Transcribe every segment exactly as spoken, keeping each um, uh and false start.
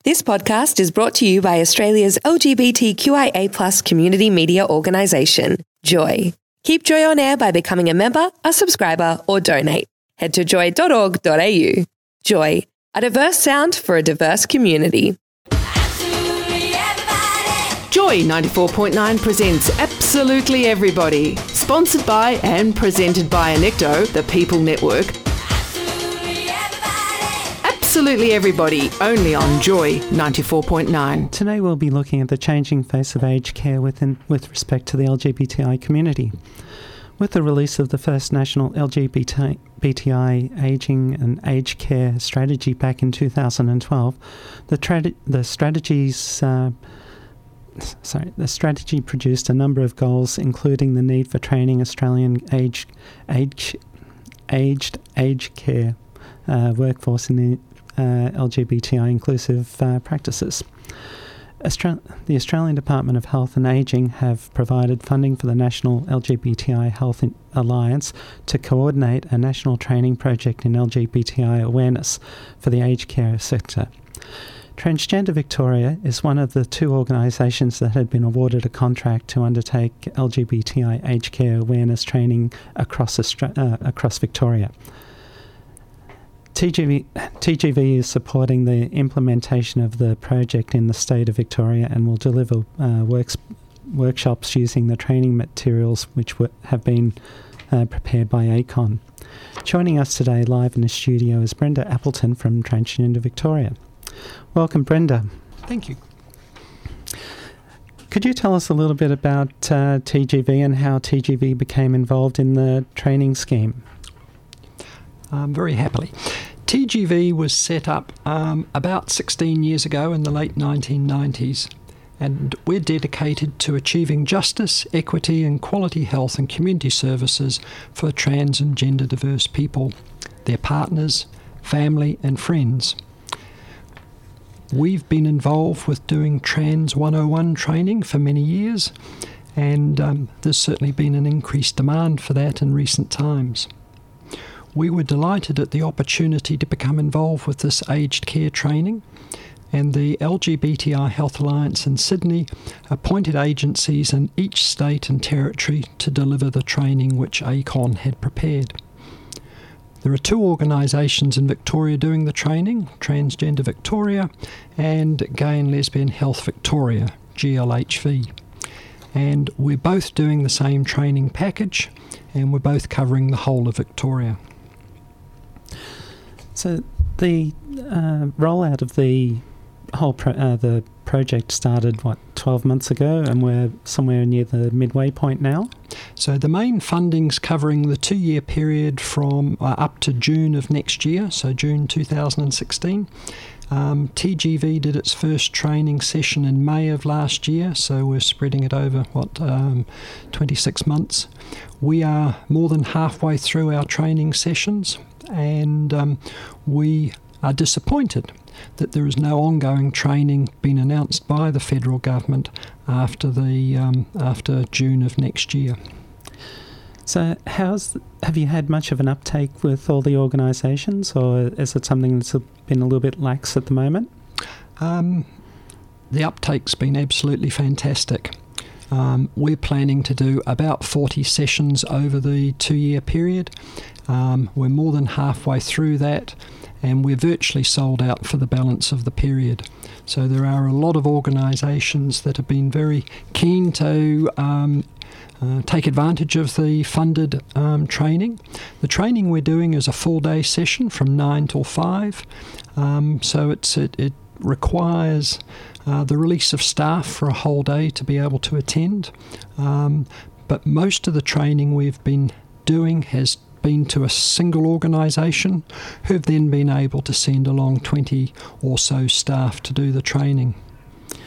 This podcast is brought to you by Australia's L G B T Q I A plus community media organisation, Joy. Keep Joy on air by becoming a member, a subscriber, or donate. Head to joy dot org dot a u. Joy, a diverse sound for a diverse community. Joy ninety-four point nine presents Absolutely Everybody, sponsored by and presented by Anecto, the People Network. Absolutely Everybody, only on Joy ninety-four point nine. Today we'll be looking at the changing face of aged care within, with respect to the L G B T I community. With the release of the first national L G B T I ageing and aged care strategy back in two thousand twelve, the, tra- the strategies... Uh, Sorry, the strategy produced a number of goals, including the need for training Australian age, age, aged aged care uh, workforce in the uh, L G B T I inclusive uh, practices. Austra- the Australian Department of Health and Ageing have provided funding for the National L G B T I Health Alliance to coordinate a national training project in L G B T I awareness for the aged care sector. Transgender Victoria is one of the two organisations that had been awarded a contract to undertake L G B T I aged care awareness training across Austra- uh, across Victoria. T G V, T G V is supporting the implementation of the project in the state of Victoria and will deliver uh, works, workshops using the training materials which w- have been uh, prepared by A C O N. Joining us today live in the studio is Brenda Appleton from Transgender Victoria. Welcome, Brenda. Thank you. Could you tell us a little bit about uh, T G V and how T G V became involved in the training scheme? Um, very happily. T G V was set up um, about sixteen years ago in the late nineteen nineties, and we're dedicated to achieving justice, equity and quality health and community services for trans and gender diverse people, their partners, family and friends. We've been involved with doing Trans one oh one training for many years, and um, there's certainly been an increased demand for that in recent times. We were delighted at the opportunity to become involved with this aged care training, and the L G B T I Health Alliance in Sydney appointed agencies in each state and territory to deliver the training which A C O N had prepared. There are two organisations in Victoria doing the training, Transgender Victoria and Gay and Lesbian Health Victoria, G L H V. And we're both doing the same training package, and we're both covering the whole of Victoria. So the uh, rollout of the whole pro- uh, the project started, what, twelve months ago, and we're somewhere near the midway point now? So the main funding's covering the two-year period from uh, up to June of next year, so June two thousand sixteen. Um, T G V did its first training session in May of last year, so we're spreading it over, what, um, twenty-six months. We are more than halfway through our training sessions, and um, we are disappointed that there is no ongoing training being announced by the federal government after the um, after June of next year. So how's have you had much of an uptake with all the organisations, or is it something that's been a little bit lax at the moment? Um, the uptake's been absolutely fantastic. Um, we're planning to do about forty sessions over the two-year period. Um, we're more than halfway through that, and we're virtually sold out for the balance of the period. So there are a lot of organisations that have been very keen to um, uh, take advantage of the funded um, training. The training we're doing is a full-day session from nine till five, um, so it's it, it requires uh, the release of staff for a whole day to be able to attend. Um, but most of the training we've been doing has been to a single organisation who've then been able to send along twenty or so staff to do the training.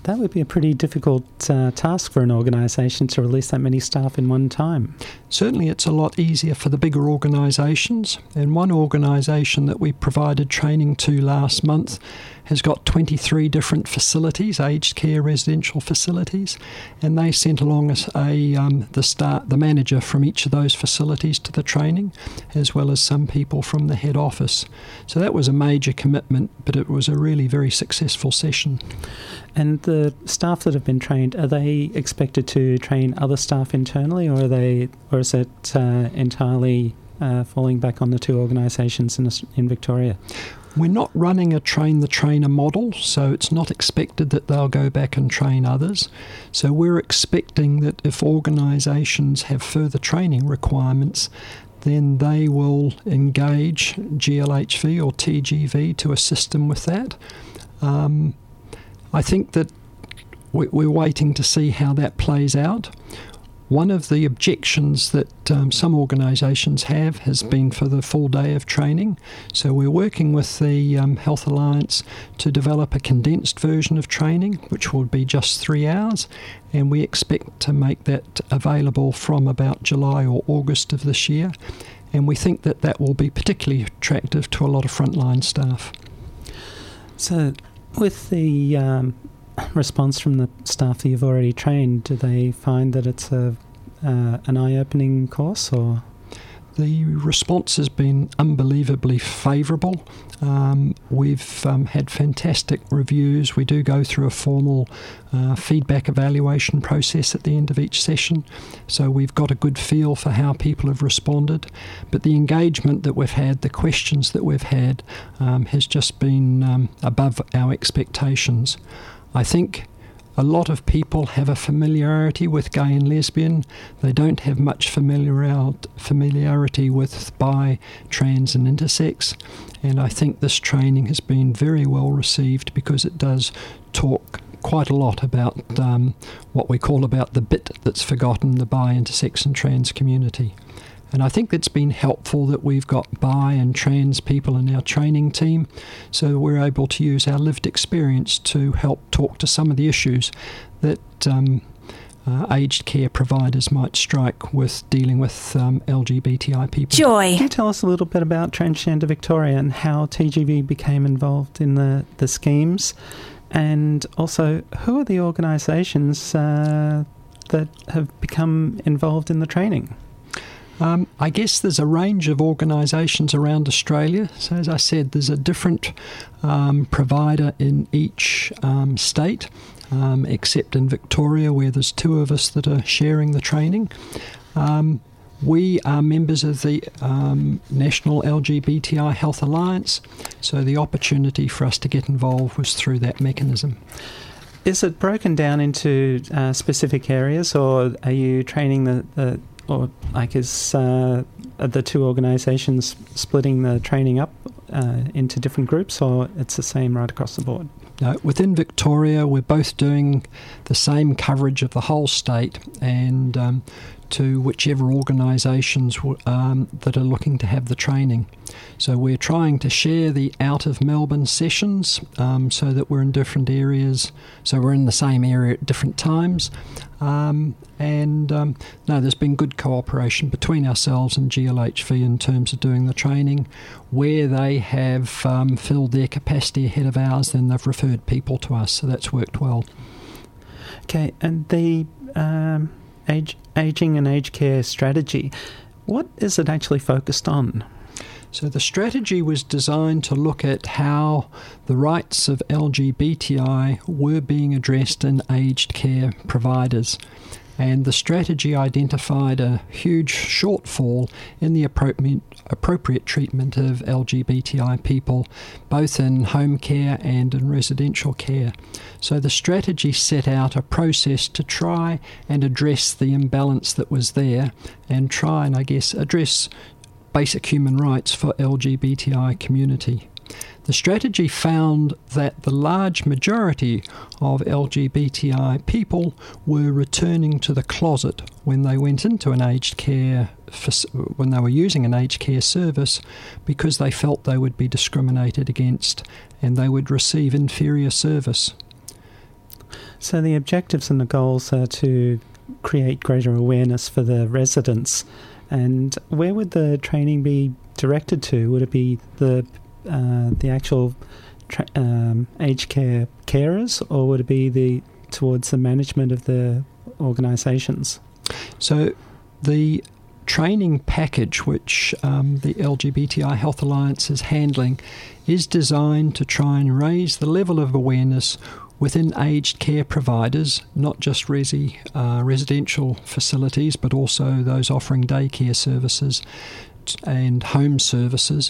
that would be a pretty difficult uh, task for an organisation to release that many staff in one time. Certainly it's a lot easier for the bigger organisations, and one organisation that we provided training to last month has got twenty-three different facilities, aged care residential facilities, and they sent along a, a um, the start, the manager from each of those facilities to the training, as well as some people from the head office. So that was a major commitment, but it was a really very successful session. And the staff that have been trained, are they expected to train other staff internally, or are they, or is it uh, entirely uh, falling back on the two organisations in, in Victoria? We're not running a train-the-trainer model, so it's not expected that they'll go back and train others. So we're expecting that if organisations have further training requirements, then they will engage G L H V or T G V to assist them with that. Um, I think that we're waiting to see how that plays out. One of the objections that um, some organisations have has been for the full day of training. So we're working with the um, Health Alliance to develop a condensed version of training, which will be just three hours, and we expect to make that available from about July or August of this year. And we think that that will be particularly attractive to a lot of frontline staff. So with the um, response from the staff that you've already trained, do they find that it's a uh, an eye-opening course, or? The response has been unbelievably favourable. Um, we've um, had fantastic reviews. We do go through a formal uh, feedback evaluation process at the end of each session, so we've got a good feel for how people have responded. But the engagement that we've had, the questions that we've had, um, has just been um, above our expectations. I think a lot of people have a familiarity with gay and lesbian. They don't have much familiarity with bi, trans and intersex. And I think this training has been very well received because it does talk quite a lot about um, what we call about the bit that's forgotten, the bi, intersex and trans community. And I think it's been helpful that we've got bi and trans people in our training team, so we're able to use our lived experience to help talk to some of the issues that um, uh, aged care providers might strike with dealing with um, L G B T I people. Joy. Can you tell us a little bit about Transgender Victoria and how T G V became involved in the, the schemes? And also, who are the organisations uh, that have become involved in the training? Um, I guess there's a range of organisations around Australia. So as I said, there's a different um, provider in each um, state, um, except in Victoria where there's two of us that are sharing the training. Um, we are members of the um, National L G B T I Health Alliance, so the opportunity for us to get involved was through that mechanism. Is it broken down into uh, specific areas, or are you training the, the or like is uh, the two organisations splitting the training up uh, into different groups, or it's the same right across the board? No, within Victoria, we're both doing the same coverage of the whole state, and um, to whichever organisations um, that are looking to have the training. So we're trying to share the out of Melbourne sessions um, so that we're in different areas, so we're in the same area at different times. Um, and um, no, there's been good cooperation between ourselves and G L H V in terms of doing the training. Where they have um, filled their capacity ahead of ours, then they've referred people to us, so that's worked well. Okay, and the um, age, ageing and aged care strategy, what is it actually focused on? So the strategy was designed to look at how the rights of L G B T I were being addressed in aged care providers. And the strategy identified a huge shortfall in the appropriate, appropriate treatment of L G B T I people, both in home care and in residential care. So the strategy set out a process to try and address the imbalance that was there and try and, I guess, address basic human rights for L G B T I community. The strategy found that the large majority of L G B T I people were returning to the closet when they went into an aged care, when they were using an aged care service, because they felt they would be discriminated against and they would receive inferior service. So the objectives and the goals are to create greater awareness for the residents. And where would the training be directed to? Would it be the uh, the actual tra- um, aged care carers, or would it be the towards the management of the organisations? So the training package which um, the L G B T I Health Alliance is handling is designed to try and raise the level of awareness within aged care providers, not just resi, uh, residential facilities, but also those offering daycare services and home services,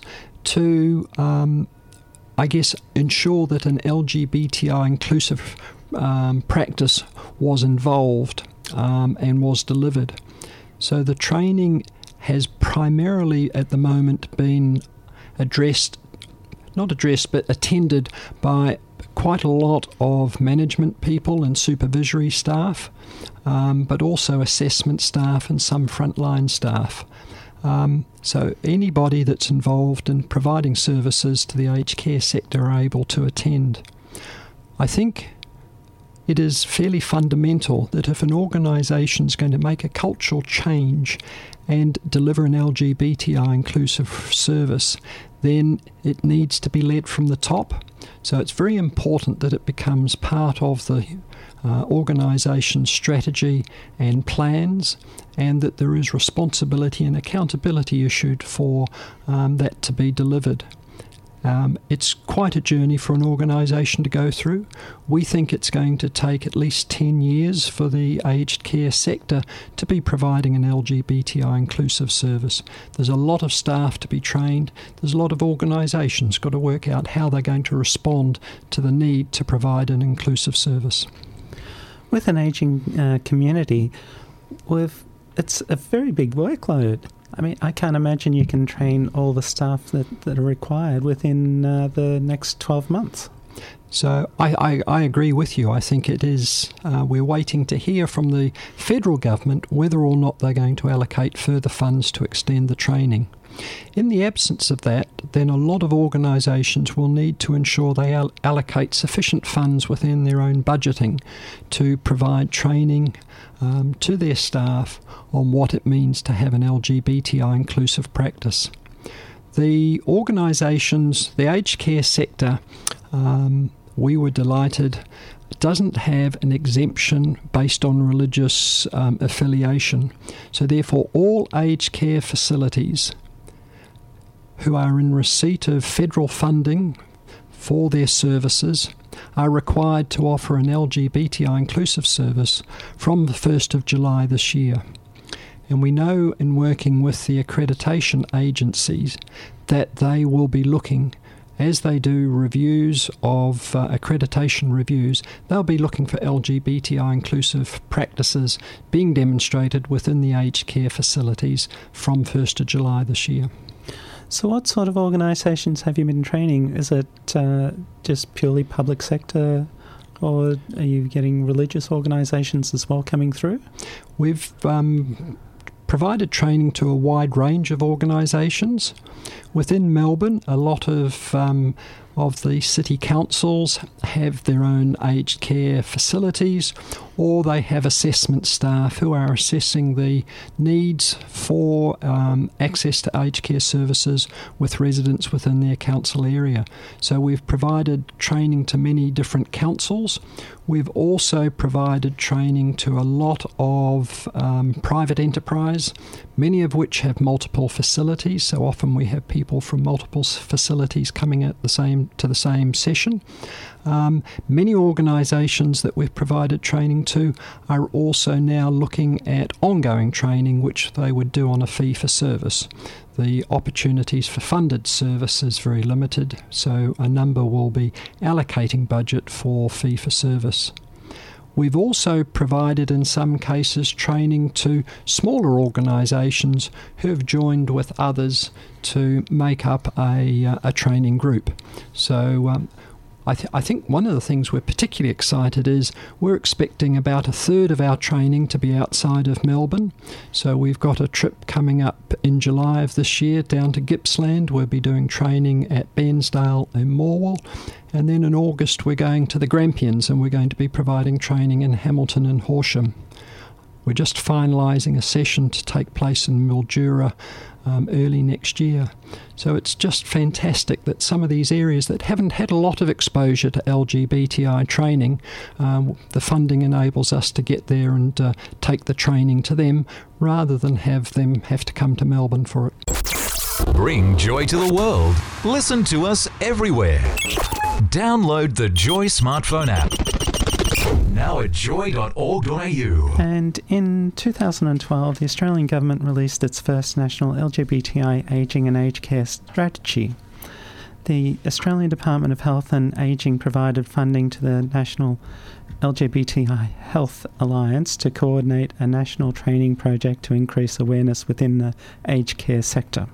to, um, I guess, ensure that an L G B T I inclusive um, practice was involved um, and was delivered. So the training has primarily at the moment been addressed, not addressed, but attended by quite a lot of management people and supervisory staff, um, but also assessment staff and some frontline staff. Um, so anybody that's involved in providing services to the aged care sector are able to attend. I think it is fairly fundamental that if an organisation is going to make a cultural change and deliver an L G B T I inclusive service, then it needs to be led from the top. So it's very important that it becomes part of the uh, organisation's strategy and plans, and that there is responsibility and accountability issued for um, that to be delivered. Um, it's quite a journey for an organisation to go through. We think it's going to take at least ten years for the aged care sector to be providing an L G B T I inclusive service. There's a lot of staff to be trained. There's a lot of organisations got to work out how they're going to respond to the need to provide an inclusive service. With an ageing uh, community, with it's a very big workload. I mean, I can't imagine you can train all the staff that, that are required within uh, the next twelve months. So I, I, I agree with you. I think it is, uh, we're waiting to hear from the federal government whether or not they're going to allocate further funds to extend the training. In the absence of that, then a lot of organisations will need to ensure they al- allocate sufficient funds within their own budgeting to provide training um, to their staff on what it means to have an L G B T I inclusive practice. The organisations, the aged care sector, um, we were delighted, doesn't have an exemption based on religious um, affiliation. So therefore, all aged care facilities who are in receipt of federal funding for their services are required to offer an L G B T I inclusive service from the first of July this year. And we know in working with the accreditation agencies that they will be looking, as they do reviews of uh, accreditation reviews, they'll be looking for L G B T I inclusive practices being demonstrated within the aged care facilities from first of July this year. So what sort of organisations have you been training? Is it uh, just purely public sector, or are you getting religious organisations as well coming through? We've um, provided training to a wide range of organisations. Within Melbourne, a lot of um, of the city councils have their own aged care facilities, or they have assessment staff who are assessing the needs for um, access to aged care services with residents within their council area. So we've provided training to many different councils. We've also provided training to a lot of um, private enterprise, many of which have multiple facilities. So often we have people from multiple facilities coming at the same to the same session. Um, many organisations that we've provided training to are also now looking at ongoing training, which they would do on a fee for service. The opportunities for funded service is very limited, so a number will be allocating budget for fee for service. We've also provided, in some cases, training to smaller organisations who have joined with others to make up a, a training group. So um, I, th- I think one of the things we're particularly excited is we're expecting about a third of our training to be outside of Melbourne. So we've got a trip coming up in July of this year down to Gippsland. We'll be doing training at Bairnsdale and Morwell. And then in August we're going to the Grampians, and we're going to be providing training in Hamilton and Horsham. We're just finalising a session to take place in Mildura um, early next year. So it's just fantastic that some of these areas that haven't had a lot of exposure to L G B T I training, um, the funding enables us to get there and uh, take the training to them rather than have them have to come to Melbourne for it. Bring joy to the world. Listen to us everywhere. Download the Joy smartphone app. Now at joy dot org dot a u. And in two thousand twelve, the Australian government released its first national L G B T I ageing and aged care strategy. The Australian Department of Health and Ageing provided funding to the National L G B T I Health Alliance to coordinate a national training project to increase awareness within the aged care sector.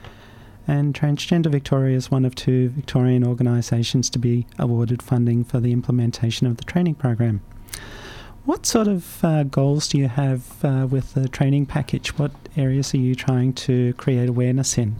And Transgender Victoria is one of two Victorian organisations to be awarded funding for the implementation of the training program. What sort of uh, goals do you have uh, with the training package? What areas are you trying to create awareness in?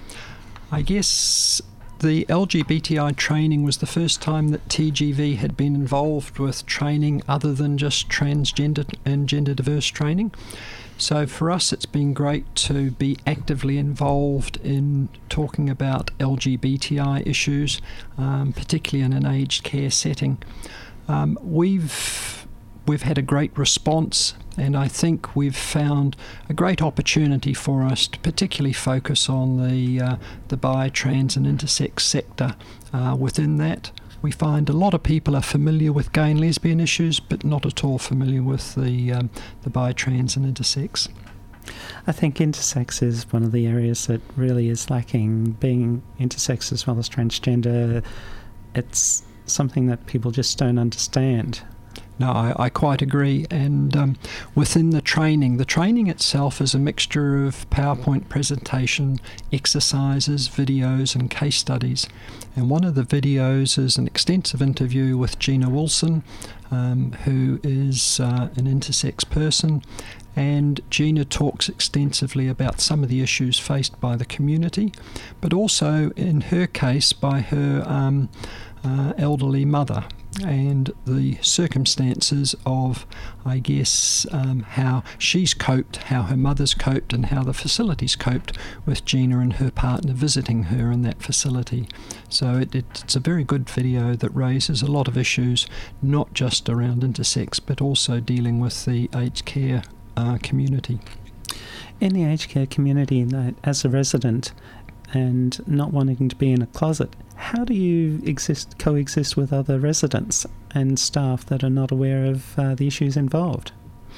I guess the L G B T I training was the first time that T G V had been involved with training other than just transgender and gender diverse training. So for us, it's been great to be actively involved in talking about L G B T I issues, um, particularly in an aged care setting. Um, we've we've had a great response, and I think we've found a great opportunity for us to particularly focus on the uh, the bi, trans, and intersex sector uh, within that. We find a lot of people are familiar with gay and lesbian issues, but not at all familiar with the um, the bi, trans, and intersex. I think intersex is one of the areas that really is lacking. Being intersex as well as transgender, it's something that people just don't understand. No, I, I quite agree. And um, within the training, the training itself is a mixture of PowerPoint presentation, exercises, videos, and case studies. And one of the videos is an extensive interview with Gina Wilson, um, who is uh, an intersex person. And Gina talks extensively about some of the issues faced by the community, but also, in her case, by her um, uh, elderly mother, and the circumstances of, I guess, um, how she's coped, how her mother's coped, and how the facility's coped with Gina and her partner visiting her in that facility. So it, it, it's a very good video that raises a lot of issues, not just around intersex, but also dealing with the aged care uh, community. In the aged care community, as a resident, and not wanting to be in a closet, how do you exist, coexist with other residents and staff that are not aware of uh, the issues involved?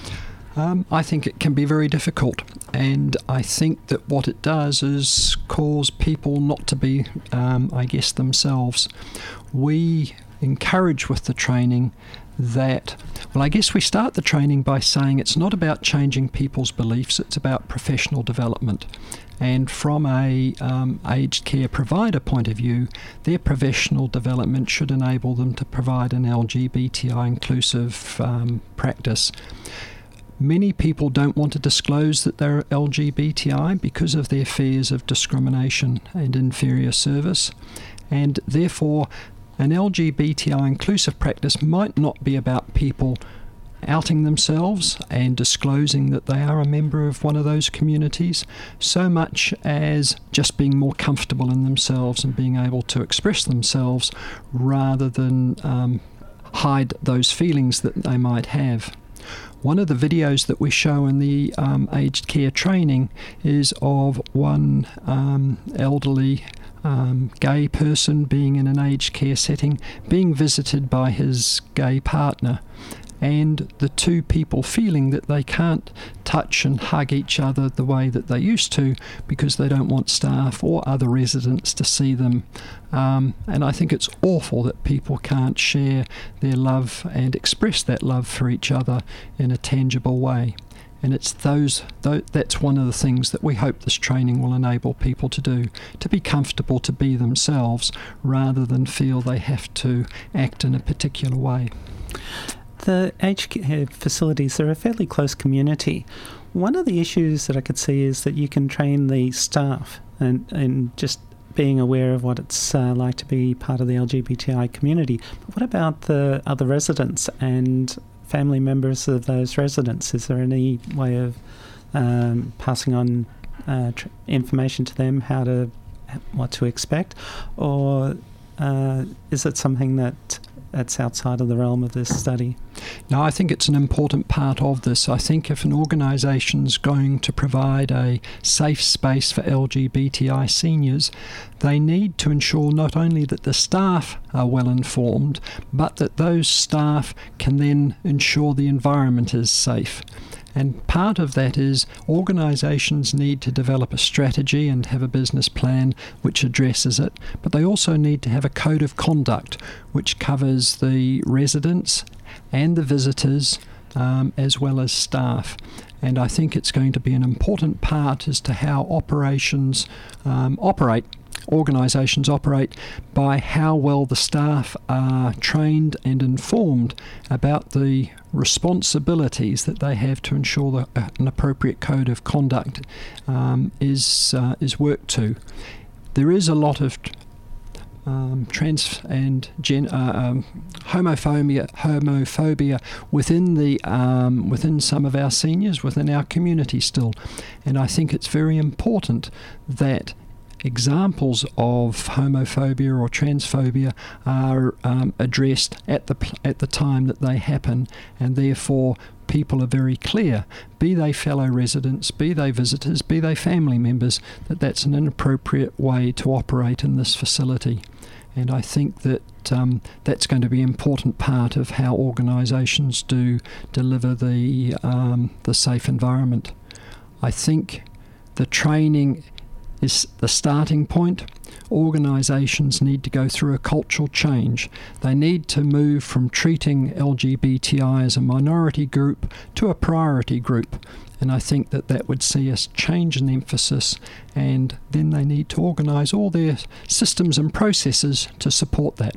Um, I think it can be very difficult, and I think that what it does is cause people not to be, um, I guess, themselves. We encourage with the training that, well, I guess we start the training by saying it's not about changing people's beliefs, it's about professional development. And from a um, aged care provider point of view, their professional development should enable them to provide an L G B T I inclusive um, practice. Many people don't want to disclose that they're L G B T I because of their fears of discrimination and inferior service, and therefore an L G B T I inclusive practice might not be about people outing themselves and disclosing that they are a member of one of those communities, so much as just being more comfortable in themselves and being able to express themselves rather than um, hide those feelings that they might have. One of the videos that we show in the um, aged care training is of one um, elderly um, gay person being in an aged care setting, being visited by his gay partner, and the two people feeling that they can't touch and hug each other the way that they used to because they don't want staff or other residents to see them. Um, and I think it's awful that people can't share their love and express that love for each other in a tangible way. And it's those, those that's one of the things that we hope this training will enable people to do, to be comfortable to be themselves rather than feel they have to act in a particular way. The aged care facilities are a fairly close community. One of the issues that I could see is that you can train the staff and, and just being aware of what it's uh, like to be part of the L G B T I community. But what about the other residents and family members of those residents? Is there any way of um, passing on uh, tr- information to them, how to, what to expect? Or uh, is it something that that's outside of the realm of this study? No, I think it's an important part of this. I think if an organisation's going to provide a safe space for L G B T I seniors, they need to ensure not only that the staff are well informed, but that those staff can then ensure the environment is safe. And part of that is organisations need to develop a strategy and have a business plan which addresses it, but they also need to have a code of conduct which covers the residents and the visitors um, as well as staff. And I think it's going to be an important part as to how operations um, operate. Organisations operate by how well the staff are trained and informed about the responsibilities that they have to ensure that an appropriate code of conduct um, is uh, is worked to. There is a lot of um, trans and gen, uh, um, homophobia homophobia within the um, within some of our seniors, within our community still, and I think it's very important that examples of homophobia or transphobia are um, addressed at the pl- at the time that they happen, and therefore people are very clear, be they fellow residents, be they visitors, be they family members, that that's an inappropriate way to operate in this facility. And I think that um, that's going to be an important part of how organisations do deliver the um, the safe environment. I think the training is the starting point. Organisations need to go through a cultural change. They need to move from treating L G B T I as a minority group to a priority group. And I think that that would see us change in emphasis, and then they need to organise all their systems and processes to support that.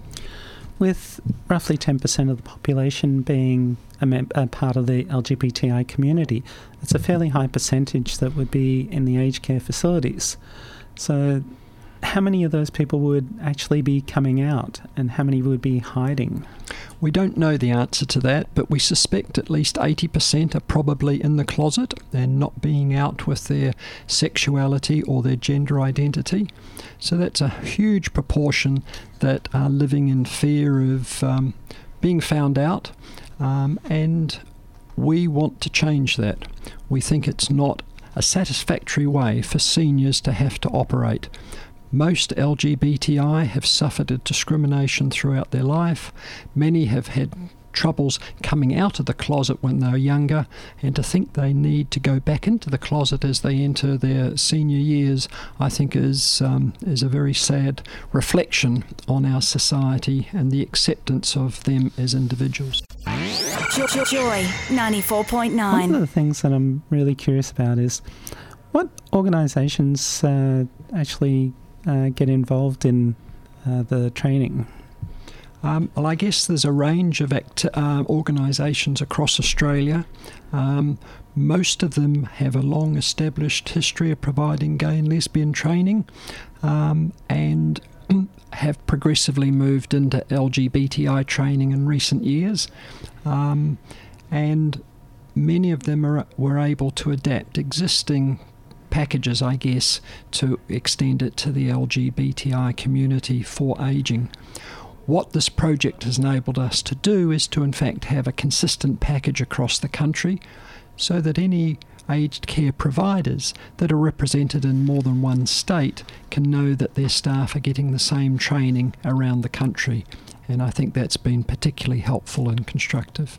With roughly ten percent of the population being a, mem- a part of the L G B T I community, it's a fairly high percentage that would be in the aged care facilities. So how many of those people would actually be coming out, and how many would be hiding? We don't know the answer to that, but we suspect at least eighty percent are probably in the closet and not being out with their sexuality or their gender identity. So that's a huge proportion that are living in fear of um, being found out, um, and we want to change that. We think it's not a satisfactory way for seniors to have to operate. Most L G B T I have suffered discrimination throughout their life. Many have had troubles coming out of the closet when they were younger, and to think they need to go back into the closet as they enter their senior years, I think is um, is a very sad reflection on our society and the acceptance of them as individuals. Joy ninety-four point nine. One of the things that I'm really curious about is what organisations uh, actually uh, get involved in uh, the training. Um, well, I guess there's a range of act- uh, organisations across Australia. Um, most of them have a long established history of providing gay and lesbian training, um, and have progressively moved into L G B T I training in recent years. Um, and many of them are, were able to adapt existing packages, I guess, to extend it to the L G B T I community for ageing. What this project has enabled us to do is to in fact have a consistent package across the country, so that any aged care providers that are represented in more than one state can know that their staff are getting the same training around the country. And I think that's been particularly helpful and constructive.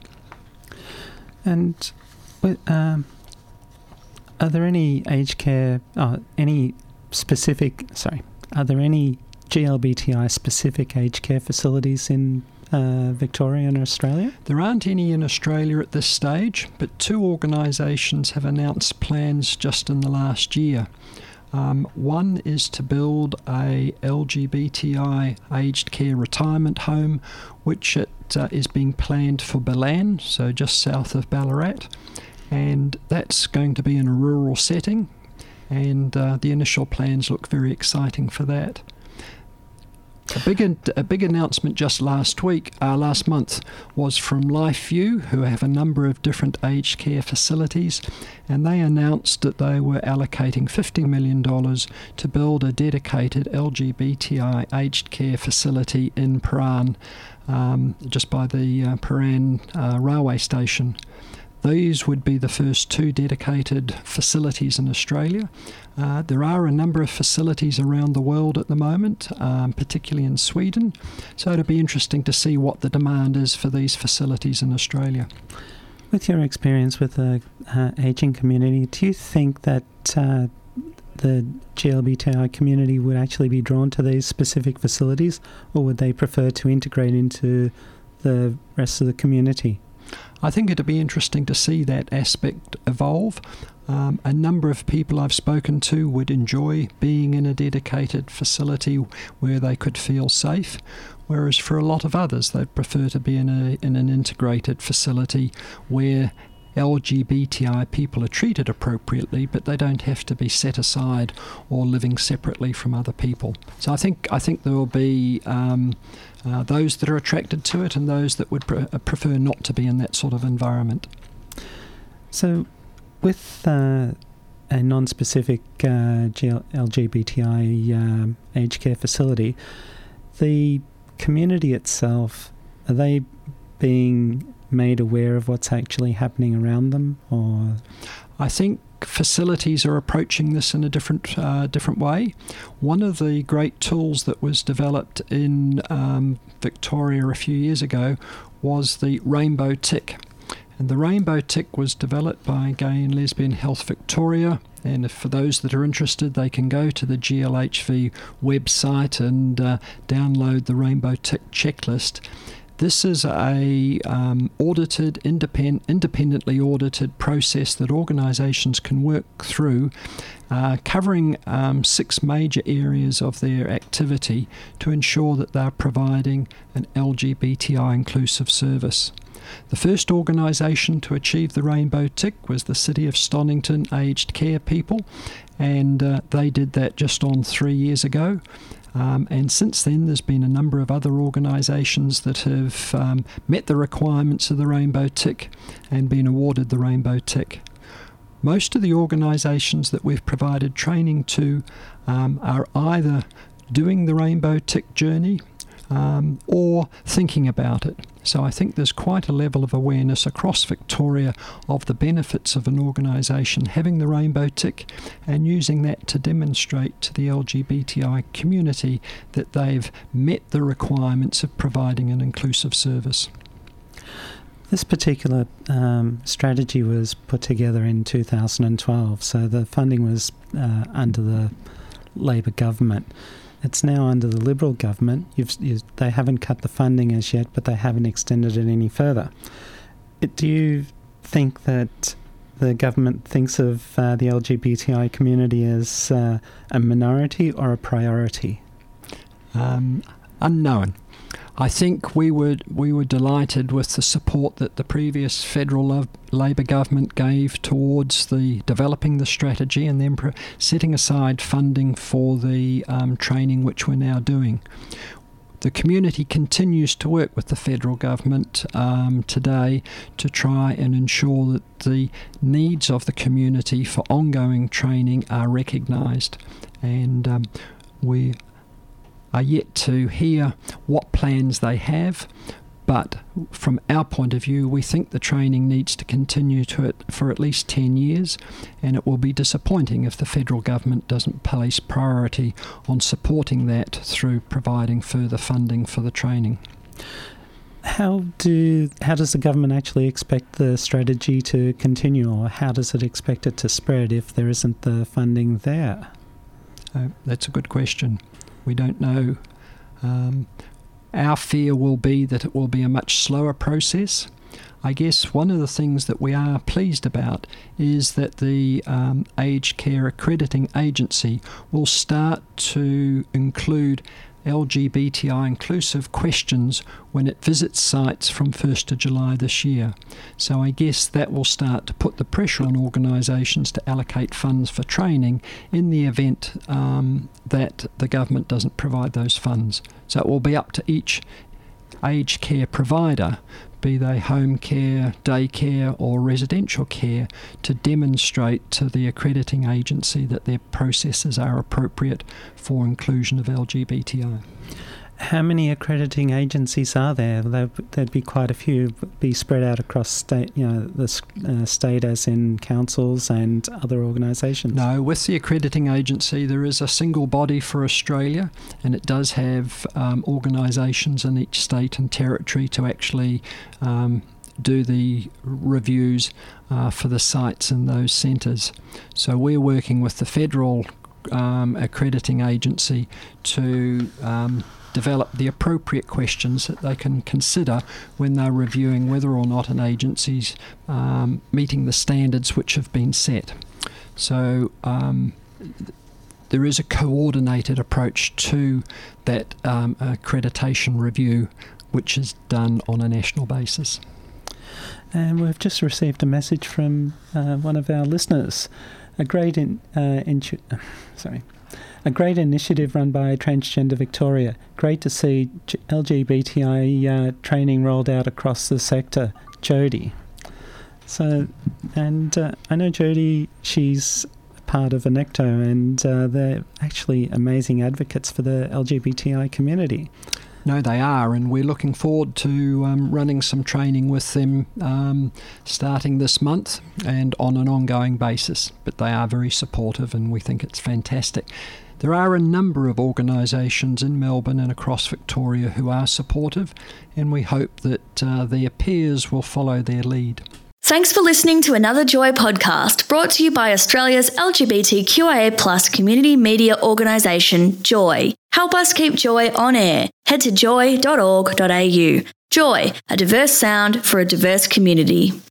And um, are there any aged care, uh, any specific, sorry, are there any G L B T I specific aged care facilities in uh, Victoria and Australia? There aren't any in Australia at this stage, but two organisations have announced plans just in the last year. Um, one is to build a L G B T I aged care retirement home, which it, uh, is being planned for Balan, so just south of Ballarat. and that's going to be in a rural setting, and uh, the initial plans look very exciting for that. A big, a big announcement just last week, uh, last month, was from LifeView, who have a number of different aged care facilities, and they announced that they were allocating fifty million dollars to build a dedicated L G B T I aged care facility in Prahran, um, just by the uh, Prahran uh, railway station. These would be the first two dedicated facilities in Australia. Uh, there are a number of facilities around the world at the moment, um, particularly in Sweden. So it'll be interesting to see what the demand is for these facilities in Australia. With your experience with the uh, ageing community, do you think that uh, the G L B T I community would actually be drawn to these specific facilities, or would they prefer to integrate into the rest of the community? I think it'd be interesting to see that aspect evolve. Um, a number of people I've spoken to would enjoy being in a dedicated facility where they could feel safe, whereas for a lot of others they'd prefer to be in a in an integrated facility where L G B T I people are treated appropriately, but they don't have to be set aside or living separately from other people. So I think I think there will be um, uh, those that are attracted to it and those that would pre- prefer not to be in that sort of environment. So, with uh, a non-specific uh, L G B T I um, aged care facility, the community itself, are they being made aware of what's actually happening around them, or? I think facilities are approaching this in a different uh, different way. One of the great tools that was developed in um, Victoria a few years ago was the Rainbow Tick. And the Rainbow Tick was developed by Gay and Lesbian Health Victoria. And if, for those that are interested, they can go to the G L H V website and uh, download the Rainbow Tick checklist. This is a um, audited, independ- independently audited process that organisations can work through, uh, covering um, six major areas of their activity to ensure that they're providing an L G B T I inclusive service. The first organisation to achieve the Rainbow Tick was the City of Stonington Aged Care People, and uh, they did that just on three years ago. Um, and since then, there's been a number of other organisations that have um, met the requirements of the Rainbow Tick and been awarded the Rainbow Tick. Most of the organisations that we've provided training to um, are either doing the Rainbow Tick journey um, or thinking about it. So I think there's quite a level of awareness across Victoria of the benefits of an organisation having the Rainbow Tick and using that to demonstrate to the L G B T I community that they've met the requirements of providing an inclusive service. This particular um, strategy was put together in two thousand twelve, so the funding was uh, under the Labor government. It's now under the Liberal government. You've, you've, they haven't cut the funding as yet, but they haven't extended it any further. It, do you think that the government thinks of uh, the L G B T I community as uh, a minority or a priority? Um, unknown. I think we were we were delighted with the support that the previous federal Labor government gave towards the developing the strategy and then pre- setting aside funding for the um, training which we're now doing. The community continues to work with the federal government um, today to try and ensure that the needs of the community for ongoing training are recognised, and um, we are yet to hear what plans they have, but from our point of view, we think the training needs to continue to it for at least ten years, and it will be disappointing if the federal government doesn't place priority on supporting that through providing further funding for the training. How do how does the government actually expect the strategy to continue, or how does it expect it to spread if there isn't the funding there? Uh, that's a good question. We don't know. Um, our fear will be that it will be a much slower process. I guess one of the things that we are pleased about is that the um, Aged Care Accrediting Agency will start to include L G B T I inclusive questions when it visits sites from first of July this year. So I guess that will start to put the pressure on organisations to allocate funds for training in the event um, that the government doesn't provide those funds. So it will be up to each aged care provider, be they home care, daycare or residential care, to demonstrate to the accrediting agency that their processes are appropriate for inclusion of L G B T I. How many accrediting agencies are there? There'd be quite a few, be spread out across state, you know, the uh, state as in councils and other organisations. No, with the accrediting agency, there is a single body for Australia, and it does have um, organisations in each state and territory to actually um, do the reviews uh, for the sites in those centres. So we're working with the federal um, accrediting agency to um, develop the appropriate questions that they can consider when they're reviewing whether or not an agency's um, meeting the standards which have been set. So um, there is a coordinated approach to that um, accreditation review, which is done on a national basis. And we've just received a message from uh, one of our listeners. A great in, uh, intu- sorry. A great initiative run by Transgender Victoria. Great to see L G B T I uh, training rolled out across the sector. Jody. So, and uh, I know Jody, she's part of Anecto, and uh, they're actually amazing advocates for the L G B T I community. No, they are, and we're looking forward to um, running some training with them um, starting this month and on an ongoing basis. But they are very supportive, and we think it's fantastic. There are a number of organisations in Melbourne and across Victoria who are supportive, and we hope that uh, their peers will follow their lead. Thanks for listening to another Joy podcast brought to you by Australia's L G B T Q I A plus community media organisation, Joy. Help us keep Joy on air. Head to joy dot org dot a u. Joy, a diverse sound for a diverse community.